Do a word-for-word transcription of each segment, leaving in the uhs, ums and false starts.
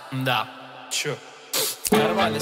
Да, чё, нарвались.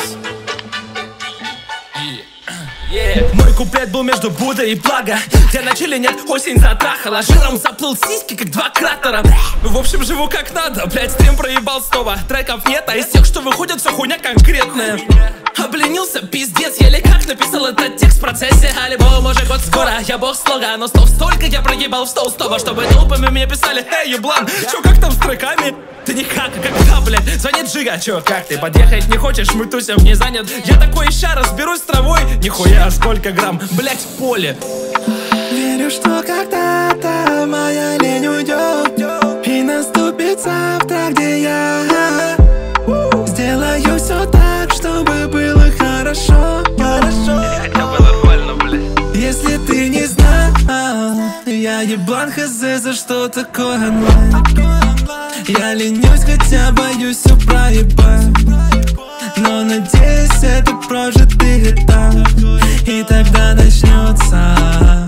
Yeah. Мой куплет был между Буддой и Благо, где на чили нет, осень затрахала. Жиром заплыл сиськи, как два кратера. В общем, живу как надо, блять, стрим проебал снова. Треков нет, а из тех, что выходят, вся хуйня конкретная. Обленился, пиздец, еле как написал этот текст в процессе. Алибо, может, год скоро, я бог слога. Но слов столько я прогибал в стол стоба, чтобы толпами мне писали: эй, еблан, чё, как там с треками? Ты никак, а когда, блядь, звонит Джига, чё, как ты, подъехать не хочешь, мы тусим, не занят. Я такой, ща разберусь с травой, нихуя, сколько грамм, блядь, в поле. Верю, что когда-то моя лень уйдет, и наступит завтра, где я сделаю все так, чтобы было хорошо, хорошо. Хотя бы нормально, блядь. Если ты не знал, я еблан хз, за что такое онлайн. Я ленюсь, хотя боюсь все проебать, но надеюсь, это прожитый этап, и тогда начнется.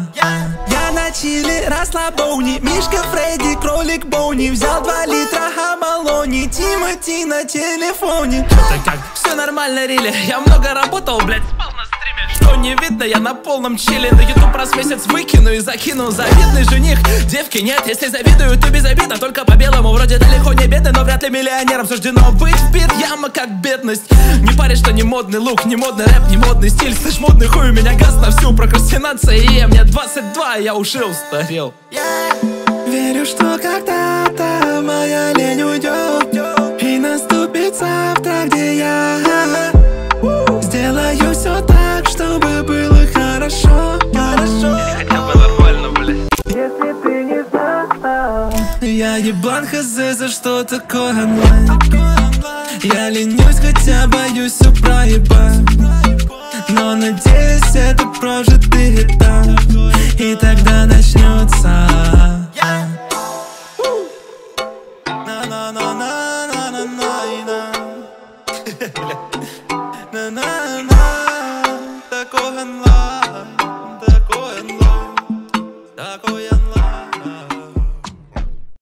Я на чили, расслабони, Мишка, Фредди, кролик Боуни. Взял два литра Хамалони, Тимати на телефоне. Это как? Все нормально, Рили, я много работал, блядь, спал на стриме. Что не видно, я на полном чиле. На ютуб раз в месяц выкину и закину. Завидный жених, девки нет, если завидую, то без обид. А только по белому, вроде далеко не бедный, но вряд ли миллионером суждено быть. Вбит яма как бедность. Не паришь, что не модный лук, не модный рэп, не модный стиль. Слышь, модный хуй, у меня газ на всю прокрастинация. И мне двадцать два, я уже устарел. Верю, что когда-то моя лень уйдет, и наступит завтра, где я сделаю все так, чтобы было хорошо, хорошо. Хотя бы нормально, блядь. Если ты не знал, я еблан хз, за что такое онлайн. Я ленюсь, хотя боюсь все проебать, но надеюсь, это прожитый этап, и тогда начнется. На-на-на-на.